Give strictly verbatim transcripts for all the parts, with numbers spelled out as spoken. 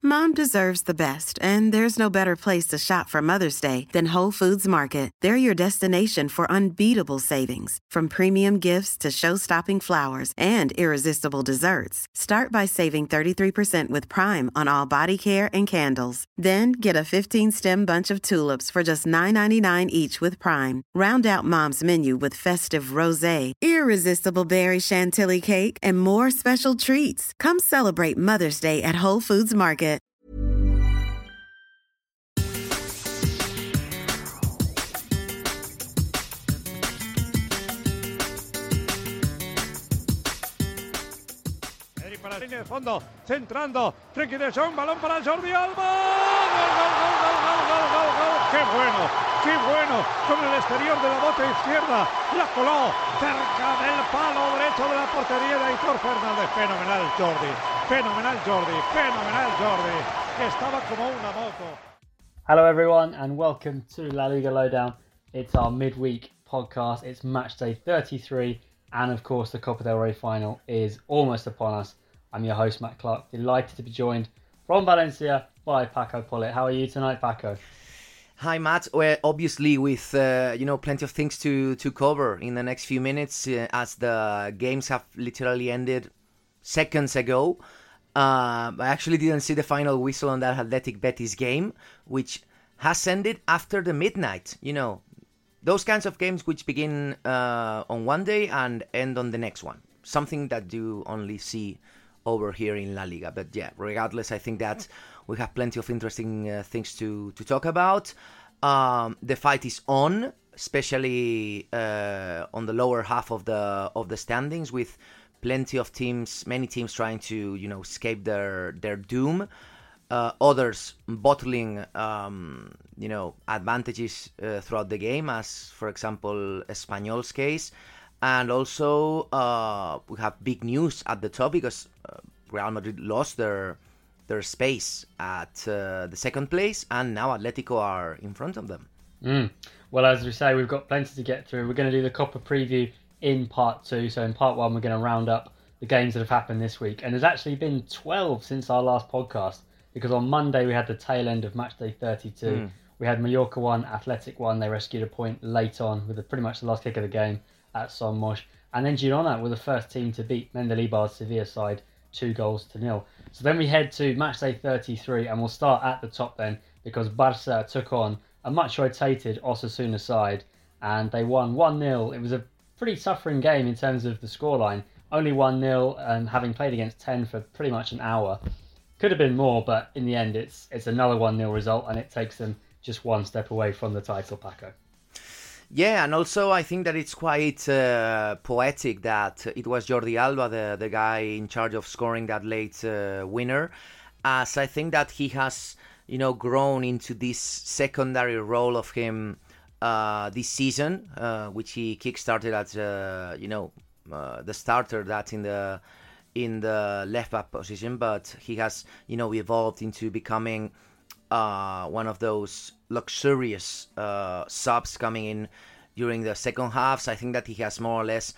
Mom deserves the best, and there's no better place to shop for Mother's Day than Whole Foods Market. They're your destination for unbeatable savings, from premium gifts to show-stopping flowers and irresistible desserts. Start by saving thirty-three percent with Prime on all body care and candles. Then get a fifteen-stem bunch of tulips for just nine ninety-nine each with Prime. Round out Mom's menu with festive rosé, irresistible berry chantilly cake, and more special treats. Come celebrate Mother's Day at Whole Foods Market. Para la línea de fondo, centrando, Frenkie de Jong, balón para Jordi Alba. ¡Gol, gol, gol, gol, gol, gol, gol, gol! ¡Qué bueno, qué bueno! Con el exterior de la bota izquierda, la coló cerca del palo derecho de la portería de Aitor Fernández. Fenomenal Jordi, fenomenal Jordi, fenomenal Jordi, que estaba como una moto. Hello everyone and welcome to La Liga Lowdown. It's our midweek podcast. It's match day thirty-three and of course the Copa del Rey final is almost upon us. I'm your host, Matt Clark, delighted to be joined from Valencia by Paco Pollitt. How are you tonight, Paco? Hi, Matt. Well, obviously, with uh, you know plenty of things to, to cover in the next few minutes, uh, as the games have literally ended seconds ago. Uh, I actually didn't see the final whistle on that Athletic Betis game, which has ended after the midnight. You know, those kinds of games which begin uh, on one day and end on the next one. Something that you only see over here in La Liga. But yeah, regardless, I think that we have plenty of interesting uh, things to, to talk about. Um, the fight is on, especially uh, on the lower half of the of the standings, with plenty of teams, many teams trying to, you know, escape their, their doom. Uh, others bottling, um, you know, advantages uh, throughout the game, as, for example, Espanyol's case. And also, uh, we have big news at the top because uh, Real Madrid lost their their space at uh, the second place, and now Atletico are in front of them. Mm. Well, as we say, we've got plenty to get through. We're going to do the Copa preview in part two. So in part one, we're going to round up the games that have happened this week. And there's actually been twelve since our last podcast, because on Monday we had the tail end of match day thirty-two. Mm. We had Mallorca one, Athletic one. They rescued a point late on with the, pretty much the last kick of the game at Son Moix. And then Girona were the first team to beat Mendilibar's Sevilla side two goals to nil. So then we head to matchday thirty-three, and we'll start at the top then, because Barca took on a much rotated Osasuna side and they won one nil. It was a pretty suffering game in terms of the scoreline. Only one nil, and having played against ten for pretty much an hour. Could have been more, but in the end it's it's another one nil result, and it takes them just one step away from the title, Paco. Yeah, and also I think that it's quite uh, poetic that it was Jordi Alba, the, the guy in charge of scoring that late uh, winner, as I think that he has, you know, grown into this secondary role of him uh, this season, uh, which he kickstarted as, uh, you know, uh, the starter that in the in the left back position, but he has, you know, evolved into becoming Uh, one of those luxurious uh, subs coming in during the second halves. I think that he has more or less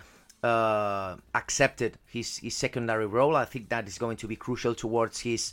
uh, accepted his, his secondary role. I think that is going to be crucial towards his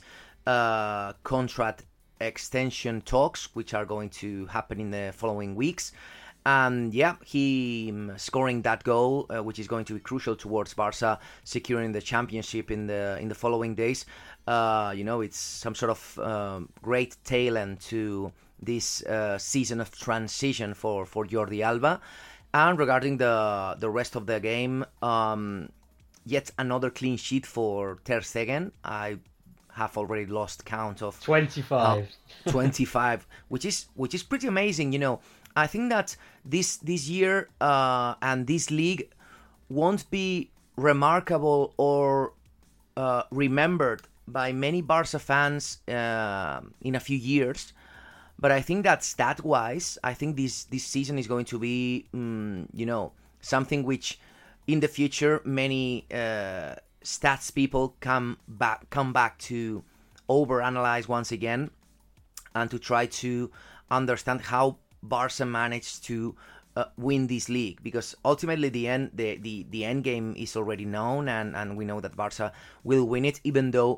uh, contract extension talks, which are going to happen in the following weeks. And yeah, he um, scoring that goal, uh, which is going to be crucial towards Barca securing the championship in the in the following days. Uh, you know, it's some sort of um, great tail end to this uh, season of transition for, for Jordi Alba. And regarding the the rest of the game, um, yet another clean sheet for Ter Stegen. I have already lost count of twenty-five, uh, twenty-five, which is which is pretty amazing. You know, I think that this this year uh, and this league won't be remarkable or uh, remembered by many Barca fans uh, in a few years, but I think that stat-wise, I think this this season is going to be, um, you know, something which in the future many uh, stats people come back come back to overanalyze once again, and to try to understand how Barca managed to uh, win this league, because ultimately the end the, the, the end game is already known, and, and we know that Barca will win it, even though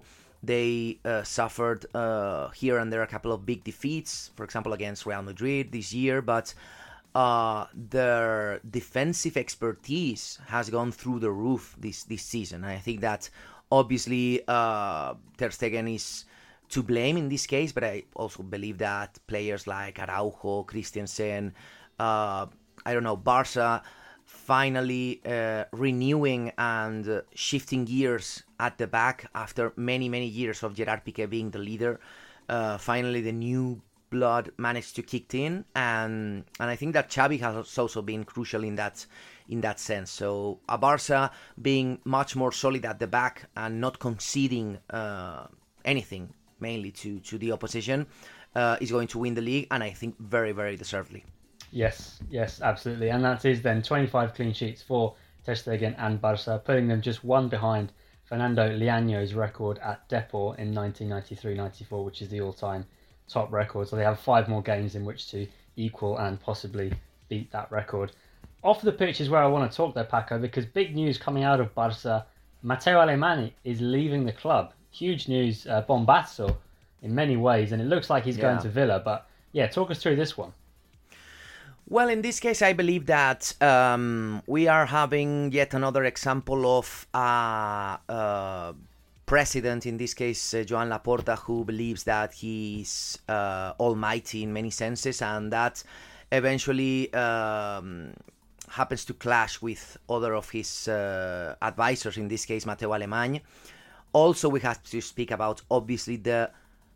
they uh, suffered uh, here and there a couple of big defeats, for example, against Real Madrid this year, but uh, their defensive expertise has gone through the roof this, this season. And I think that obviously uh, Ter Stegen is to blame in this case, but I also believe that players like Araujo, Christensen, uh, I don't know, Barca finally uh, renewing and uh, shifting gears at the back after many, many years of Gerard Piqué being the leader. Uh, finally, the new blood managed to kick in, and and I think that Xavi has also been crucial in that in that sense. So a Barca being much more solid at the back and not conceding uh, anything, mainly to, to the opposition, uh, is going to win the league, and I think very, very deservedly. Yes, yes, absolutely. And that is then twenty-five clean sheets for Ter Stegen and Barca, putting them just one behind Fernando Leaño's record at Depor in nineteen ninety-three ninety-four, which is the all-time top record. So they have five more games in which to equal and possibly beat that record. Off the pitch is where I want to talk there, Paco, because big news coming out of Barca. Matteo Alemany is leaving the club. Huge news, uh, bombazzo in many ways, and it looks like he's yeah. going to Villa. But yeah, talk us through this one. Well, in this case, I believe that um, we are having yet another example of a uh, uh, president, in this case, uh, Joan Laporta, who believes that he's uh, almighty in many senses, and that eventually um, happens to clash with other of his uh, advisors, in this case, Matteo Alemany. Also, we have to speak about, obviously, the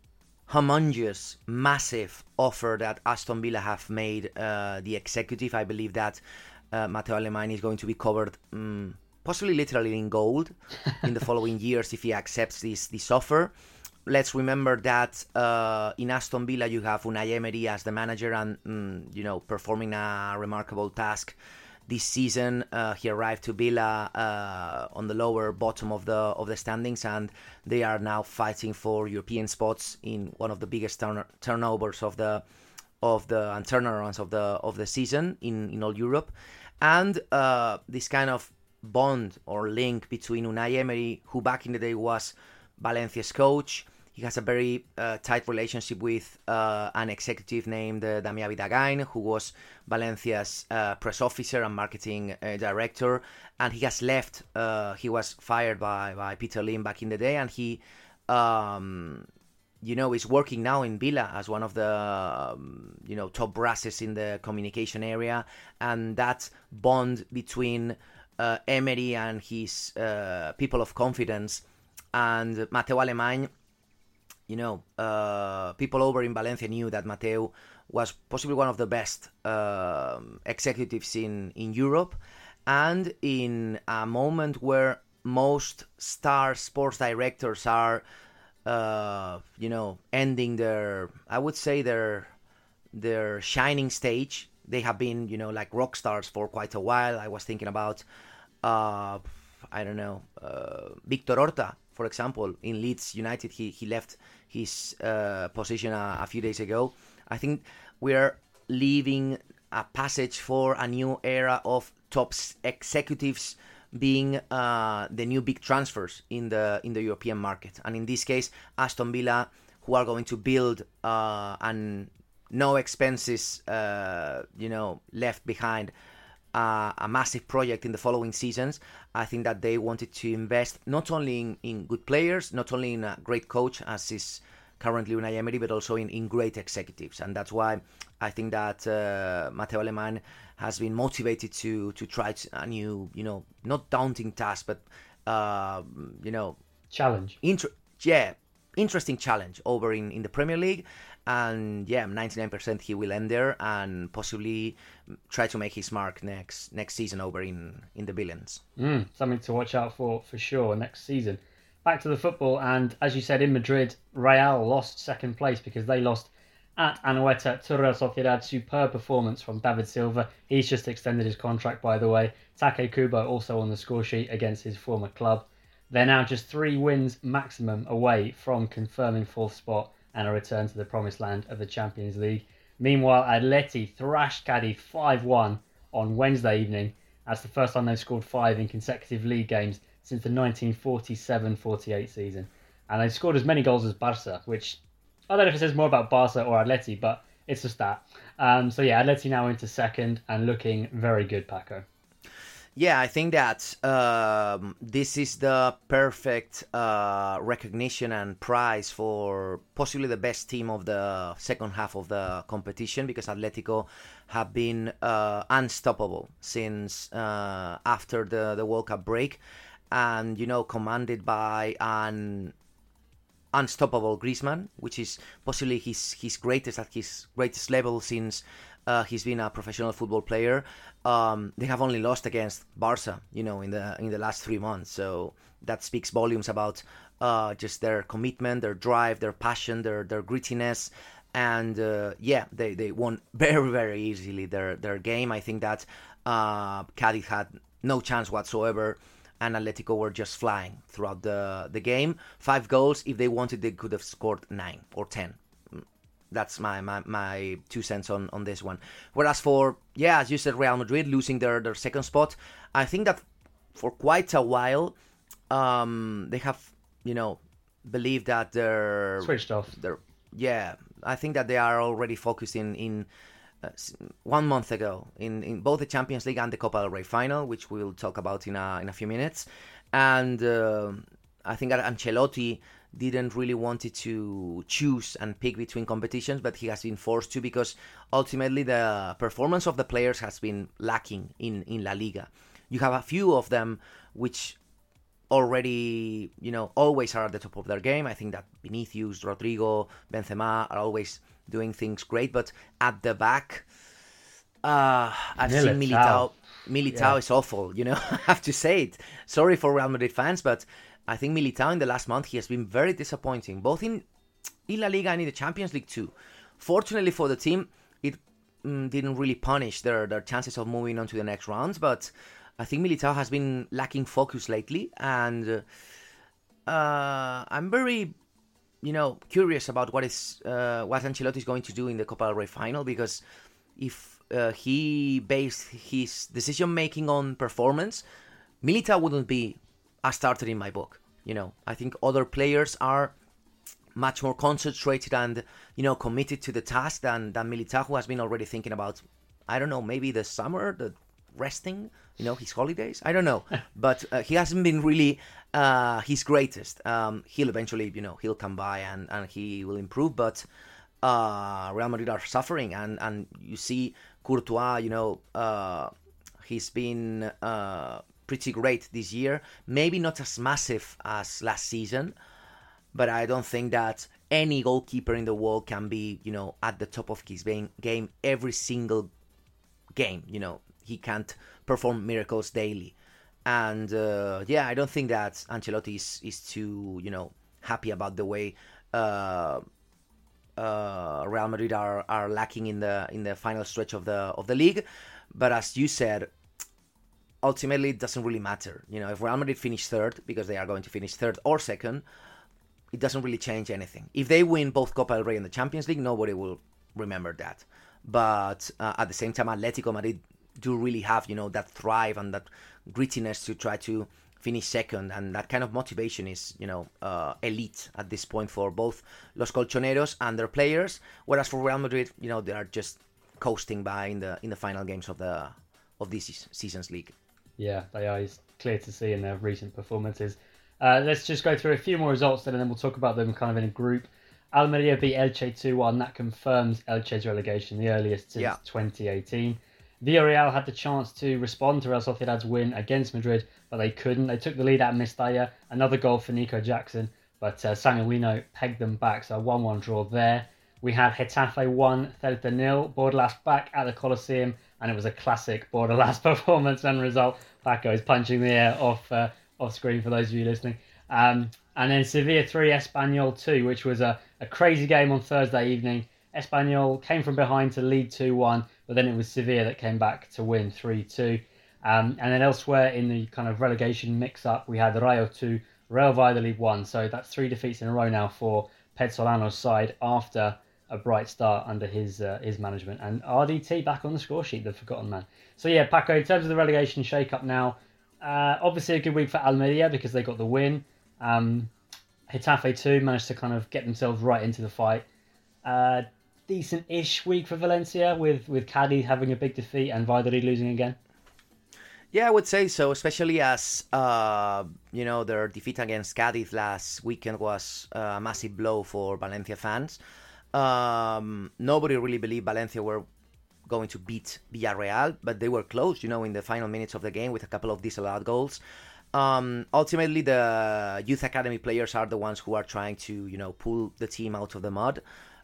humongous, massive offer that Aston Villa have made uh, the executive. I believe that uh, Matteo Alemany is going to be covered, um, possibly literally in gold, in the following years if he accepts this this offer. Let's remember that uh, in Aston Villa you have Unai Emery as the manager, and um, you know, performing a remarkable task this season. Uh, he arrived to Villa uh, on the lower bottom of the of the standings, and they are now fighting for European spots in one of the biggest turn- turnovers of the of the and turnarounds of the of the season in, in all Europe. And uh, this kind of bond or link between Unai Emery, who back in the day was Valencia's coach. He has a very uh, tight relationship with uh, an executive named uh, Damià Vidagain, who was Valencia's uh, press officer and marketing uh, director. And he has left. Uh, he was fired by, by Peter Lim back in the day. And he, um, you know, is working now in Villa as one of the, um, you know, top brasses in the communication area. And that bond between uh, Emery and his uh, people of confidence and Matteo Alemany, you know, uh, people over in Valencia knew that Matteo was possibly one of the best uh, executives in, in Europe. And in a moment where most star sports directors are, uh, you know, ending their, I would say, their their shining stage. They have been, you know, like rock stars for quite a while. I was thinking about, uh, I don't know, uh, Victor Horta, for example, in Leeds United. He, he left his uh, position a, a few days ago. I think we're leaving a passage for a new era of top executives being uh, the new big transfers in the in the European market. And in this case, Aston Villa, who are going to build uh, and no expenses, uh, you know, left behind, Uh, a massive project in the following seasons. I think that they wanted to invest not only in, in good players, not only in a great coach as is currently Unai Emery, but also in, in great executives. And that's why I think that uh, Matteo Alemany has been motivated to to try a new, you know, not daunting task, but uh, you know, challenge. Inter- yeah, interesting challenge over in, in the Premier League. And yeah, ninety-nine percent he will end there and possibly try to make his mark next next season over in, in the Billions. Mm, something to watch out for for sure next season. Back to the football, and as you said, in Madrid, Real lost second place because they lost at Anoeta to Real Sociedad. Superb performance from David Silva. He's just extended his contract, by the way. Take Kubo also on the score sheet against his former club. They're now just three wins maximum away from confirming fourth spot and a return to the promised land of the Champions League. Meanwhile, Atleti thrashed Cadiz five one on Wednesday evening. That's the first time they've scored five in consecutive league games since the nineteen forty-seven forty-eight season. and they scored as many goals as Barca, which I don't know if it says more about Barca or Atleti, but it's a stat. Um, so yeah, Atleti now into second and looking very good, Paco. Yeah, I think that um, this is the perfect uh, recognition and prize for possibly the best team of the second half of the competition, because Atletico have been uh, unstoppable since uh, after the, the World Cup break, and, you know, commanded by an unstoppable Griezmann, which is possibly his, his greatest, at his greatest level since uh, he's been a professional football player. Um, they have only lost against Barca, you know, in the in the last three months. So that speaks volumes about uh, just their commitment, their drive, their passion, their their grittiness, and uh, yeah, they, they won very very easily their their game. I think that uh, Cádiz had no chance whatsoever, and Atletico were just flying throughout the the game. Five goals. If they wanted, they could have scored nine or ten. That's my, my, my two cents on, on this one. Whereas for, yeah, as you said, Real Madrid losing their, their second spot, I think that for quite a while, um, they have, you know, believed that they're... Switched off. They're, yeah, I think that they are already focused in, in uh, one month ago, in, in both the Champions League and the Copa del Rey final, which we'll talk about in a, in a few minutes. And uh, I think that Ancelotti didn't really wanted to choose and pick between competitions, but he has been forced to, because ultimately the performance of the players has been lacking in, in La Liga. You have a few of them which already, you know, always are at the top of their game. I think that Vinicius, Rodrigo, Benzema are always doing things great, but at the back, uh, I've Militao. seen Militao. Militao Yeah. is awful, you know, I have to say it. Sorry for Real Madrid fans, but I think Militao in the last month, he has been very disappointing, both in, in La Liga and in the Champions League too. Fortunately for the team, it mm, didn't really punish their, their chances of moving on to the next rounds, but I think Militao has been lacking focus lately, and uh, I'm very, you know, curious about what is uh, what Ancelotti is going to do in the Copa del Rey final, because if uh, he based his decision-making on performance, Militao wouldn't be a starter in my book. You know, I think other players are much more concentrated and, you know, committed to the task than, than Militao, who has been already thinking about, I don't know, maybe the summer, the resting, you know, his holidays. I don't know. But uh, he hasn't been really uh, his greatest. Um, he'll eventually, you know, he'll come by and, and he will improve. But uh, Real Madrid are suffering. And, and you see Courtois, you know, uh, he's been... Uh, pretty great this year, maybe not as massive as last season, but I don't think that any goalkeeper in the world can be, you know, at the top of his game every single game. You know, he can't perform miracles daily, and uh, yeah, I don't think that Ancelotti is, is too, you know, happy about the way uh, uh, Real Madrid are, are lacking in the in the final stretch of the of the league. But as you said, ultimately, it doesn't really matter. You know, if Real Madrid finish third, because they are going to finish third or second, it doesn't really change anything. If they win both Copa del Rey and the Champions League, nobody will remember that. But uh, at the same time, Atletico Madrid do really have, you know, that thrive and that grittiness to try to finish second, and that kind of motivation is, you know, uh, elite at this point for both Los Colchoneros and their players. Whereas for Real Madrid, you know, they are just coasting by in the in the final games of the of this season's league. Yeah, they are. It's clear to see in their recent performances. Uh, let's just go through a few more results then, and then we'll talk about them kind of in a group. Almeria beat Elche two one. That confirms Elche's relegation, the earliest since yeah. twenty eighteen. Villarreal had the chance to respond to Real Sociedad's win against Madrid, but they couldn't. They took the lead at Mestalla. Another goal for Nico Jackson, but uh, Sanguino pegged them back, so a one one draw there. We had Getafe one, Celta nil. Bordalas back at the Coliseum, and it was a classic Bordalas performance and result. Paco is punching the air off uh, off screen for those of you listening. Um, and then Sevilla three, Espanyol two, which was a, a crazy game on Thursday evening. Espanyol came from behind to lead two one, but then it was Sevilla that came back to win three two. Um, and then elsewhere in the kind of relegation mix-up, we had Rayo two, Real Valladolid one. So that's three defeats in a row now for Petzolano's side after a bright start under his uh, his management. And R D T back on the score sheet, the forgotten man. So yeah, Paco, in terms of the relegation shake-up now, uh, obviously a good week for Almeria because they got the win. Um, Getafe too managed to kind of get themselves right into the fight. Uh, decent-ish week for Valencia with, with Cadiz having a big defeat and Valladolid losing again. Yeah, I would say so, especially as, uh, you know, their defeat against Cadiz last weekend was a massive blow for Valencia fans. Um, nobody really believed Valencia were going to beat Villarreal, but they were close, you know, in the final minutes of the game with a couple of disallowed goals. Um, ultimately, the youth academy players are the ones who are trying to, you know, pull the team out of the mud.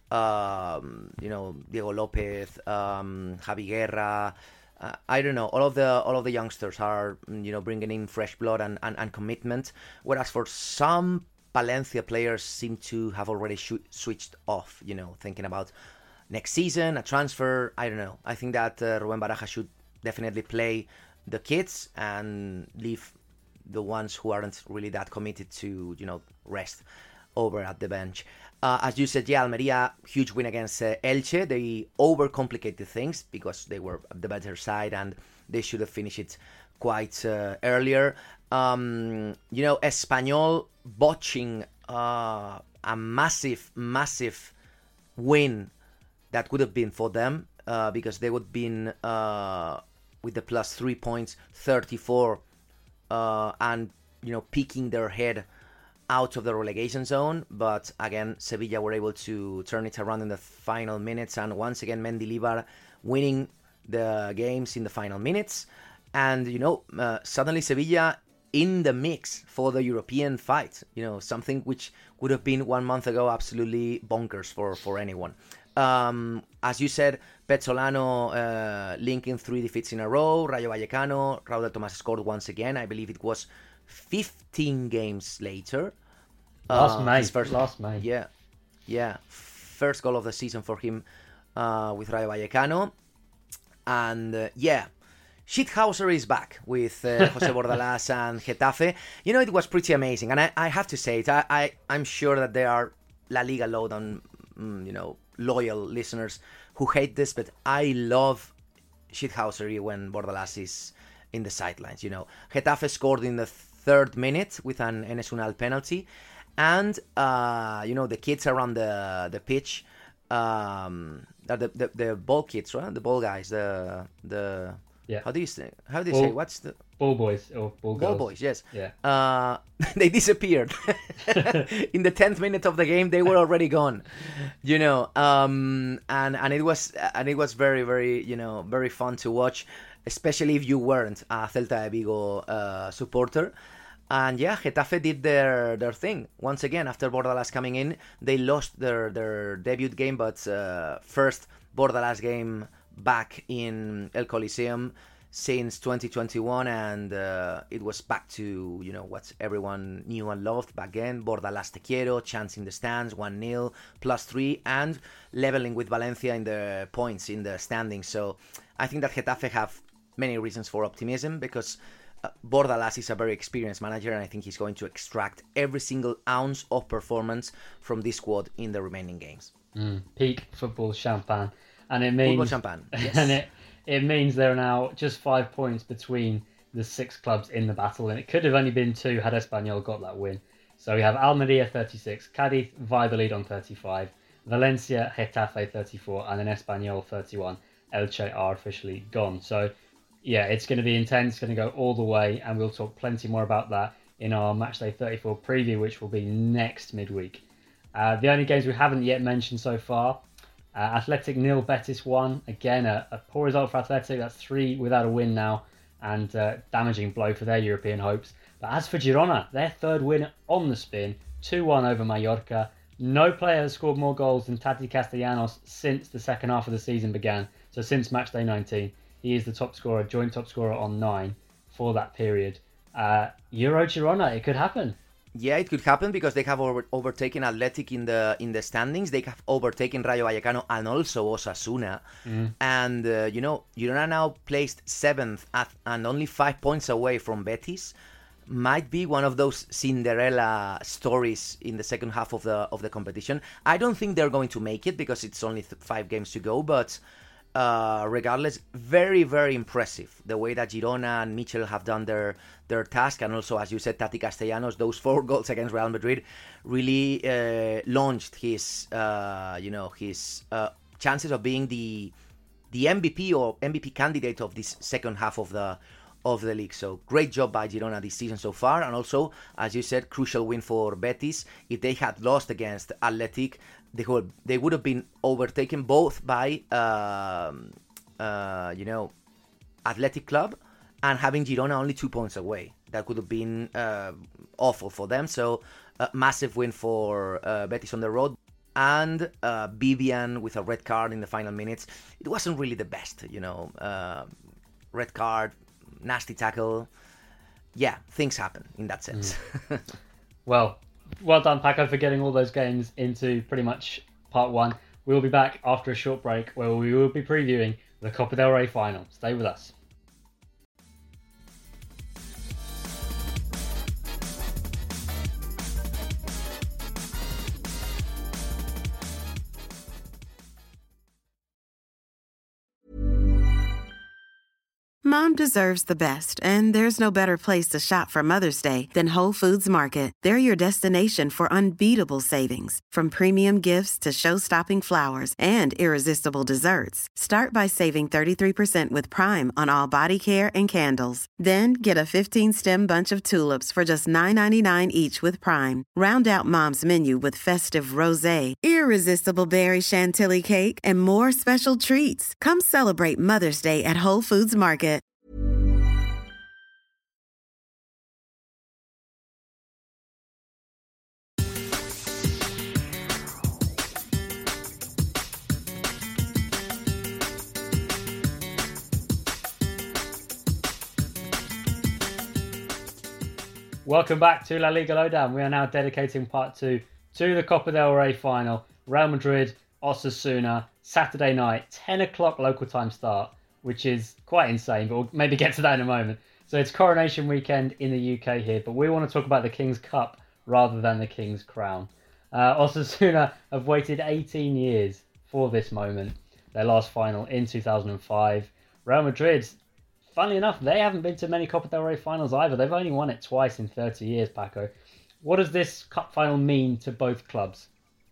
Um, you know, Diego Lopez, um, Javi Guerra... Uh, I don't know. All of the all of the youngsters are, you know, bringing in fresh blood and, and, and commitment. Whereas for some Valencia players seem to have already sh- switched off. You know, thinking about next season, a transfer. I don't know. I think that uh, Rubén Baraja should definitely play the kids and leave the ones who aren't really that committed to, you know, rest over at the bench. Uh, as you said, yeah, Almeria, huge win against uh, Elche. They overcomplicated things because they were the better side and they should have finished it quite uh, earlier. Um, you know, Espanyol botching uh, a massive, massive win that could have been for them uh, because they would have been uh, with the plus three points, thirty-four, uh, and, you know, peeking their head out of the relegation zone, but again, Sevilla were able to turn it around in the final minutes, and once again, Mendilibar winning the games in the final minutes, and, you know, uh, suddenly Sevilla in the mix for the European fight, you know, something which would have been one month ago absolutely bonkers for, for anyone. Um, as you said, Pezzolano uh, linking three defeats in a row, Rayo Vallecano, Raúl de Tomás scored once again, I believe it was fifteen games later. Last uh, May. His first, last May. Yeah, yeah. First goal of the season for him uh, with Rayo Vallecano. And uh, yeah, Shithauser is back with uh, Jose Bordalas and Getafe. You know, it was pretty amazing. And I, I have to say it, I, I, I'm sure that there are La Liga Lowdown, mm, you know, loyal listeners who hate this, but I love Shithauser when Bordalas is in the sidelines. You know, Getafe scored in the third minute with an Enes Unal penalty, and uh, you know, the kids around the the pitch, um, the, the the ball kids, right? The ball guys, the the yeah. How do you say? How do you ball, say? What's the ball boys or ball girls? Ball boys? Yes. Yeah. Uh, they disappeared in the tenth minute of the game. They were already gone. You know, um, and and it was and it was very very you know very fun to watch, especially if you weren't a Celta de Vigo uh, supporter. And yeah, Getafe did their, their thing. Once again, after Bordalas coming in, they lost their, their debut game, but uh, first Bordalas game back in El Coliseum since twenty twenty-one, and uh, it was back to, you know, what everyone knew and loved back then. Bordalas te quiero, chance in the stands, one nil, plus three, and leveling with Valencia in the points in the standings. So I think that Getafe have many reasons for optimism, because uh, Bordalas is a very experienced manager, and I think he's going to extract every single ounce of performance from this squad in the remaining games. Mm, peak football champagne. And it means football champagne, yes. and it, it means there are now just five points between the six clubs in the battle, and it could have only been two had Espanyol got that win. So we have Almeria thirty-six, Cadiz, Valladolid on thirty-five, Valencia, Getafe thirty-four, and then Espanyol thirty-one. Elche are officially gone. So yeah, it's going to be intense, going to go all the way, and we'll talk plenty more about that in our Matchday thirty-four preview, which will be next midweek. Uh, the only games we haven't yet mentioned so far, uh, Athletic nil, Betis one. Again, a, a poor result for Athletic. That's three without a win now, and uh, damaging blow for their European hopes. But as for Girona, their third win on the spin, two one over Mallorca. No player has scored more goals than Tati Castellanos since the second half of the season began. So since Matchday nineteen. He is the top scorer, joint top scorer on nine for that period. Uh, Euro Girona, it could happen. Yeah, it could happen because they have over- overtaken Athletic in the in the standings. They have overtaken Rayo Vallecano and also Osasuna. Mm. And, uh, you know, Girona now placed seventh at, and only five points away from Betis. Might be one of those Cinderella stories in the second half of the of the competition. I don't think they're going to make it because it's only th- five games to go, but uh, regardless, very, very impressive. The way that Girona and Michel have done their their task, and also, as you said, Tati Castellanos, those four goals against Real Madrid really uh, launched his, uh, you know, his uh, chances of being the the M V P or M V P candidate of this second half of the of the league. So great job by Girona this season so far, and also, as you said, crucial win for Betis. If they had lost against Athletic, they would they would have been overtaken both by um, uh, you know Athletic Club and having Girona only two points away. That could have been uh, awful for them. So uh, massive win for uh, Betis on the road. And uh, Vivian with a red card in the final minutes. It wasn't really the best, you know. Uh, red card, nasty tackle. Yeah, things happen in that sense. Mm. Well, well done, Paco, for getting all those games into pretty much part one. We'll be back after a short break where we will be previewing the Copa del Rey final. Stay with us. Mom deserves the best, and there's no better place to shop for Mother's Day than Whole Foods Market. They're your destination for unbeatable savings, from premium gifts to show-stopping flowers and irresistible desserts. Start by saving thirty-three percent with Prime on all body care and candles. Then get a fifteen-stem bunch of tulips for just nine ninety-nine each with Prime. Round out Mom's menu with festive rosé, irresistible berry chantilly cake, and more special treats. Come celebrate Mother's Day at Whole Foods Market. Welcome back to La Liga Lowdown. We are now dedicating part two to the Copa del Rey final. Real Madrid, Osasuna, Saturday night, ten o'clock local time start, which is quite insane, but we'll maybe get to that in a moment. So it's coronation weekend in the U K here, but we want to talk about the King's Cup rather than the King's Crown. Uh, Osasuna have waited eighteen years for this moment, their last final in two thousand five. Real Madrid, funnily enough, they haven't been to many Copa del Rey finals either. They've only won it twice in thirty years, Paco. What does this cup final mean to both clubs?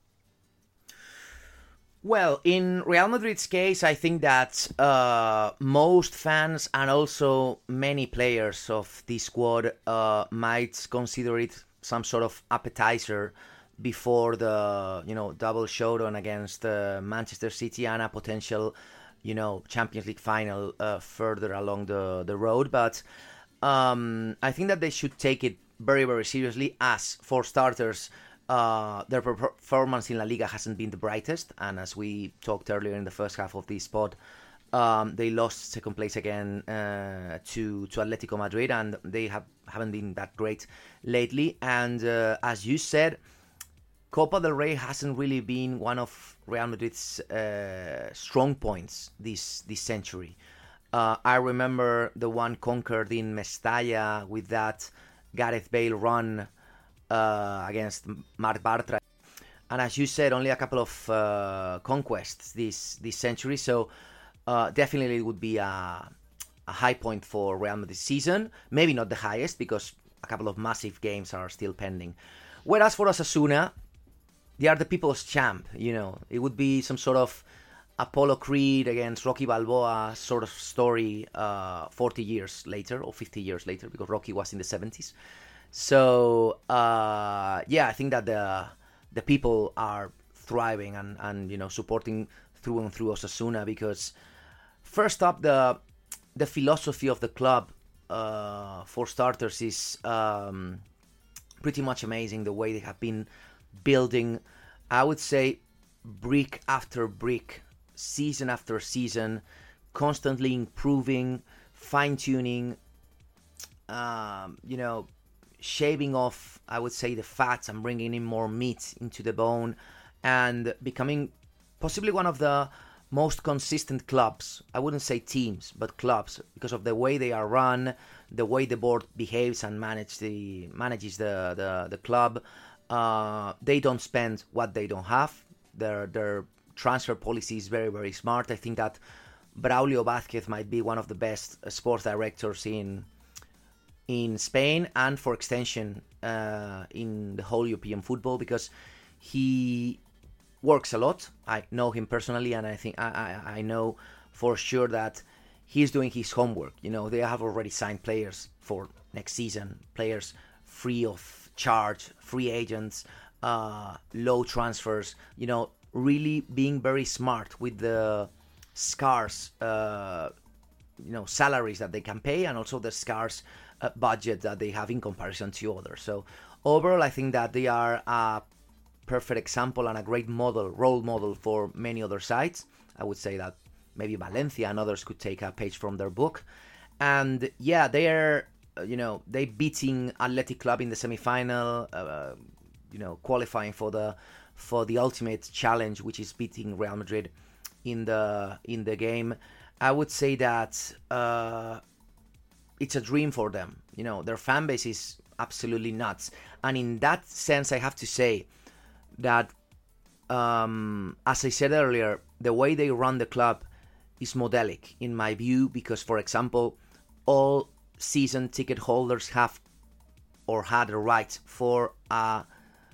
Well, in Real Madrid's case, I think that uh, most fans and also many players of this squad uh, might consider it some sort of appetizer before the, you know, double showdown against uh, Manchester City and a potential, you know, Champions League final uh, further along the, the road. But um, I think that they should take it very, very seriously, as for starters, uh, their performance in La Liga hasn't been the brightest. And as we talked earlier in the first half of this pod, um, they lost second place again uh, to, to Atletico Madrid, and they have, haven't been that great lately. And uh, as you said, Copa del Rey hasn't really been one of Real Madrid's uh, strong points this this century. Uh, I remember the one conquered in Mestalla with that Gareth Bale run uh, against Marc Bartra. And as you said, only a couple of uh, conquests this, this century. So uh, definitely it would be a, a high point for Real Madrid this season. Maybe not the highest, because a couple of massive games are still pending. Whereas for Osasuna, they are the people's champ, you know. It would be some sort of Apollo Creed against Rocky Balboa sort of story uh, forty years later, or fifty years later, because Rocky was in the seventies. So, uh, yeah, I think that the the people are thriving and, and, you know, supporting through and through Osasuna, because first up, the the philosophy of the club, uh, for starters, is um, pretty much amazing. The way they have been building, I would say, brick after brick, season after season, constantly improving, fine-tuning, um, you know, shaving off, I would say, the fats and bringing in more meat into the bone, and becoming possibly one of the most consistent clubs. I wouldn't say teams, but clubs, because of the way they are run, the way the board behaves and manage the manages the the, the club. Uh, they don't spend what they don't have. Their their transfer policy is very, very smart. I think that Braulio Vázquez might be one of the best uh, sports directors in in Spain, and for extension uh, in the whole European football, because he works a lot. I know him personally, and I think I, I, I know for sure that he's doing his homework. You know, they have already signed players for next season, players free of charge, free agents, uh, low transfers, you know, really being very smart with the scarce, uh, you know, salaries that they can pay, and also the scarce uh, budget that they have in comparison to others. So overall, I think that they are a perfect example and a great model, role model for many other sides. I would say that maybe Valencia and others could take a page from their book. And yeah, they're, you know, they beating Athletic Club in the semi-final, uh, you know, qualifying for the for the ultimate challenge, which is beating Real Madrid in the in the game. I would say that uh, it's a dream for them. You know, their fan base is absolutely nuts, and in that sense, I have to say that, um, as I said earlier, the way they run the club is modelic in my view, because, for example, all season ticket holders have or had a right for a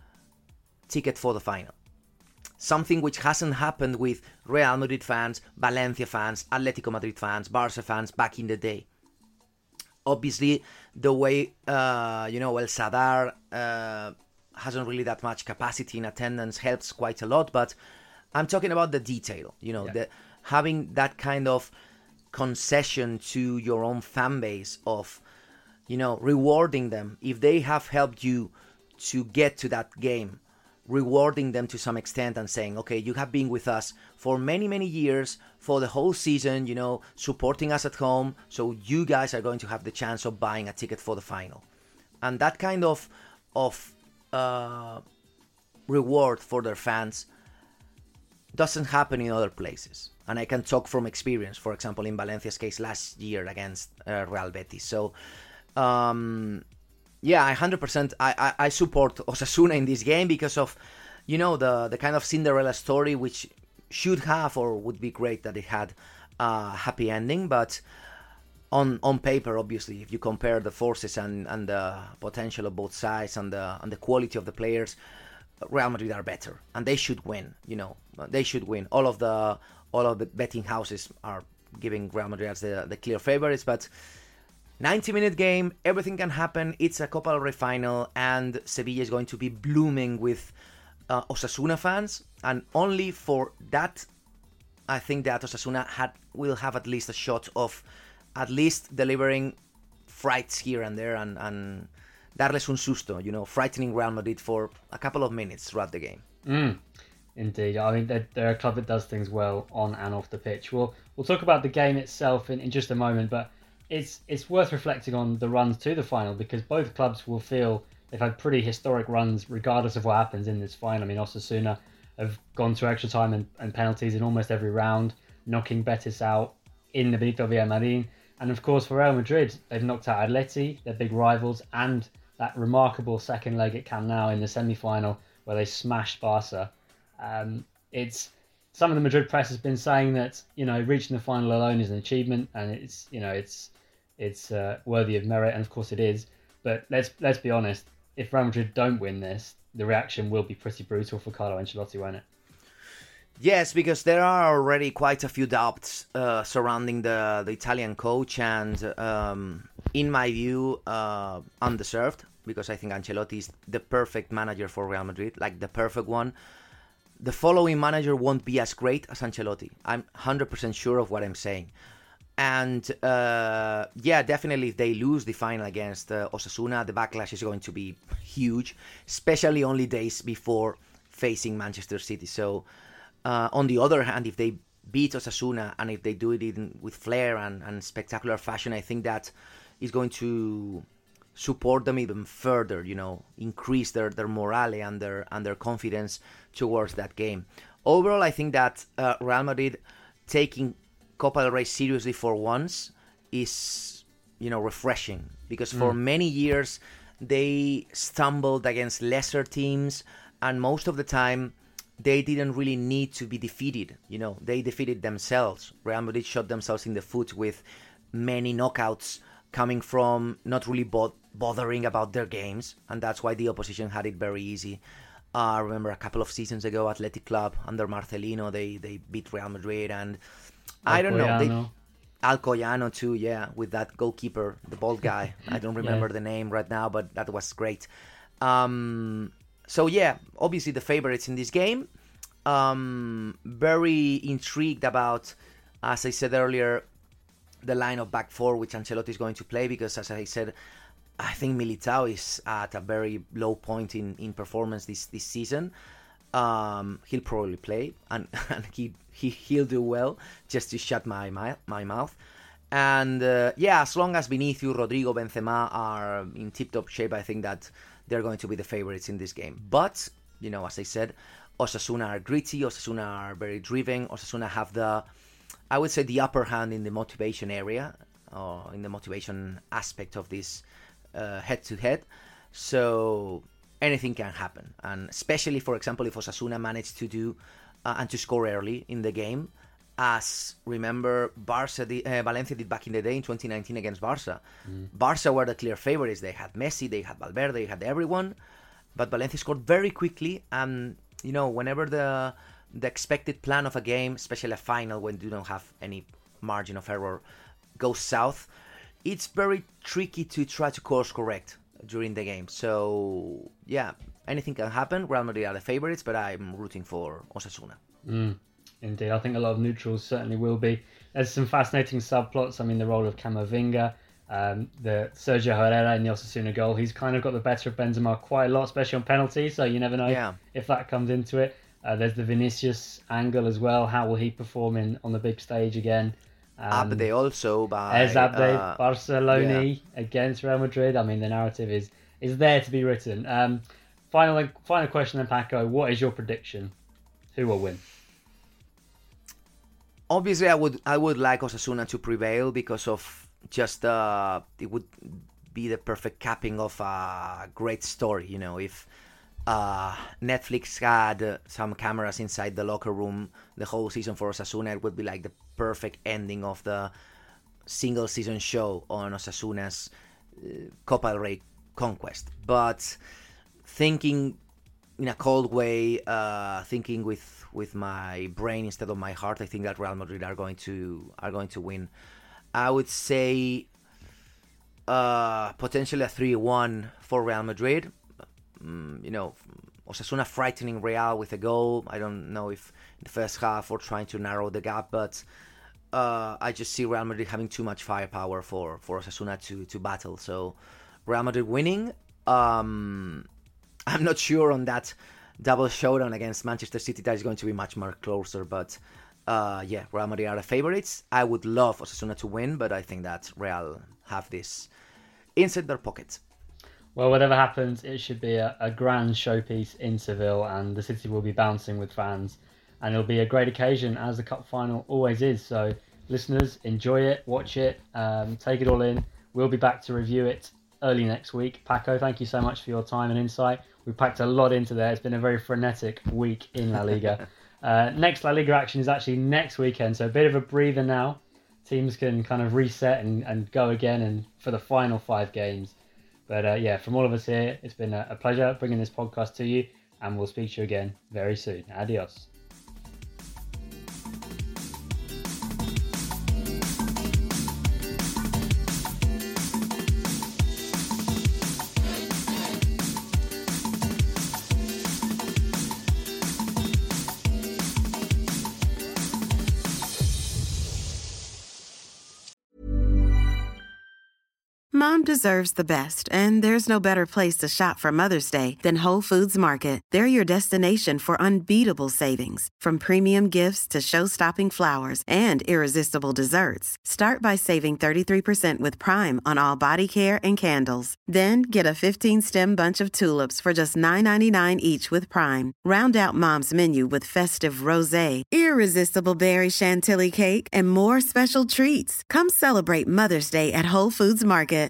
ticket for the final. Something which hasn't happened with Real Madrid fans, Valencia fans, Atletico Madrid fans, Barca fans back in the day. Obviously, the way, uh, you know, El Sadar uh, hasn't really that much capacity in attendance helps quite a lot, but I'm talking about the detail, you know, yeah. the having that kind of concession to your own fan base of, you know, rewarding them if they have helped you to get to that game, rewarding them to some extent and saying, okay, you have been with us for many, many years, for the whole season, you know, supporting us at home, so you guys are going to have the chance of buying a ticket for the final. And that kind of of uh, reward for their fans doesn't happen in other places. And I can talk from experience, for example, in Valencia's case last year against uh, Real Betis. So, um, yeah, one hundred percent I, I, I support Osasuna in this game because of, you know, the, the kind of Cinderella story which should have, or would be great that it had a happy ending. But on on paper, obviously, if you compare the forces and, and the potential of both sides and the and the quality of the players, Real Madrid are better, and they should win. You know, they should win. All of the all of the betting houses are giving Real Madrid as the, the clear favorites, but ninety minute game, everything can happen. It's a Copa del Rey final, and Sevilla is going to be blooming with uh, Osasuna fans, and only for that, I think that Osasuna had will have at least a shot of at least delivering frights here and there, and, and darles un susto, you know, frightening Real Madrid for a couple of minutes throughout the game. Mm, indeed. I mean, they're, they're a club that does things well on and off the pitch. We'll, we'll talk about the game itself in, in just a moment, but it's it's worth reflecting on the runs to the final, because both clubs will feel they've had pretty historic runs regardless of what happens in this final. I mean, Osasuna have gone to extra time and, and penalties in almost every round, knocking Betis out in the Benito Villamarín. And of course, for Real Madrid, they've knocked out Atleti, their big rivals, and that remarkable second leg at Camp Nou in the semi-final where they smashed Barca. Um, it's some of the Madrid press has been saying that, you know, reaching the final alone is an achievement, and it's, you know, it's it's uh, worthy of merit, and of course it is. But let's let's be honest, if Real Madrid don't win this, the reaction will be pretty brutal for Carlo Ancelotti, won't it? Yes, because there are already quite a few doubts uh, surrounding the, the Italian coach, and um, in my view, uh, undeserved, because I think Ancelotti is the perfect manager for Real Madrid, like the perfect one. The following manager won't be as great as Ancelotti. I'm one hundred percent sure of what I'm saying. And uh, yeah, definitely if they lose the final against uh, Osasuna, the backlash is going to be huge, especially only days before facing Manchester City. So uh, on the other hand, if they beat Osasuna, and if they do it in, with flair and, and spectacular fashion, I think that is going to support them even further, you know, increase their, their morale and their, and their confidence towards that game. Overall, I think that uh, Real Madrid taking Copa del Rey seriously for once is, you know, refreshing, because for mm. many years they stumbled against lesser teams, and most of the time they didn't really need to be defeated. You know, they defeated themselves. Real Madrid shot themselves in the foot with many knockouts coming from not really bo- bothering about their games, and that's why the opposition had it very easy. I uh, remember a couple of seasons ago, Athletic Club under Marcelino, they they beat Real Madrid, and I don't know, they, Alcoyano too, yeah, with that goalkeeper, the bald guy. I don't remember yeah. the name right now, but that was great. Um, so yeah, obviously the favorites in this game. Um, very intrigued about, as I said earlier, the line of back four which Ancelotti is going to play, because as I said, I think Militao is at a very low point in, in performance this, this season. Um, he'll probably play, and, and he, he, he'll do well, just to shut my, my, my mouth. And uh, yeah, as long as Vinicius, Rodrigo, Benzema are in tip-top shape, I think that they're going to be the favorites in this game. But, you know, as I said, Osasuna are gritty, Osasuna are very driven, Osasuna have the, I would say, the upper hand in the motivation area, or in the motivation aspect of this uh, head-to-head. So anything can happen. And especially, for example, if Osasuna managed to do uh, and to score early in the game, as remember Barca did, uh, Valencia did back in the day in twenty nineteen against Barca. Mm. Barca were the clear favorites. They had Messi, they had Valverde, they had everyone. But Valencia scored very quickly, and you know, whenever the the expected plan of a game, especially a final when you don't have any margin of error, goes south, it's very tricky to try to course correct during the game. So yeah, anything can happen. Real Madrid are the favorites, but I'm rooting for Osasuna. Mm, indeed, I think a lot of neutrals certainly will be. There's some fascinating subplots. I mean, the role of Camavinga, um, the Sergio Herrera in the Osasuna goal. He's kind of got the better of Benzema quite a lot, especially on penalties. So you never know yeah. if that comes into it. Uh, there's the Vinicius angle as well. How will he perform in on the big stage again? Um, Abde also by Ez Abde, uh, Barcelona yeah. against Real Madrid. I mean, the narrative is is there to be written. Um, final final question then, Paco. What is your prediction? Who will win? Obviously, I would I would like Osasuna to prevail because of just uh, it would be the perfect capping of a great story. You know, if Uh, Netflix had uh, some cameras inside the locker room the whole season for Osasuna, it would be like the perfect ending of the single season show on Osasuna's uh, Copa del Rey conquest. But thinking in a cold way, uh, thinking with, with my brain instead of my heart, I think that Real Madrid are going to are going to win. I would say uh, potentially a three one for Real Madrid. Mm, you know, Osasuna frightening Real with a goal. I don't know if in the first half or trying to narrow the gap, but uh, I just see Real Madrid having too much firepower for, for Osasuna to, to battle. So Real Madrid winning. Um, I'm not sure on that double showdown against Manchester City. That is going to be much more closer, but uh, yeah, Real Madrid are the favorites. I would love Osasuna to win, but I think that Real have this inside their pocket. Well, whatever happens, it should be a, a grand showpiece in Seville, and the city will be bouncing with fans, and it'll be a great occasion, as the cup final always is. So, listeners, enjoy it, watch it, um, take it all in. We'll be back to review it early next week. Paco, thank you so much for your time and insight. We packed a lot into there. It's been a very frenetic week in La Liga. uh, next La Liga action is actually next weekend, so a bit of a breather now. Teams can kind of reset and, and go again, and for the final five games. But uh, yeah, from all of us here, it's been a, a pleasure bringing this podcast to you, and we'll speak to you again very soon. Adios. Mom deserves the best, and there's no better place to shop for Mother's Day than Whole Foods Market. They're your destination for unbeatable savings, from premium gifts to show-stopping flowers and irresistible desserts. Start by saving thirty-three percent with Prime on all body care and candles. Then get a fifteen-stem bunch of tulips for just nine ninety-nine each with Prime. Round out Mom's menu with festive rosé, irresistible berry chantilly cake, and more special treats. Come celebrate Mother's Day at Whole Foods Market.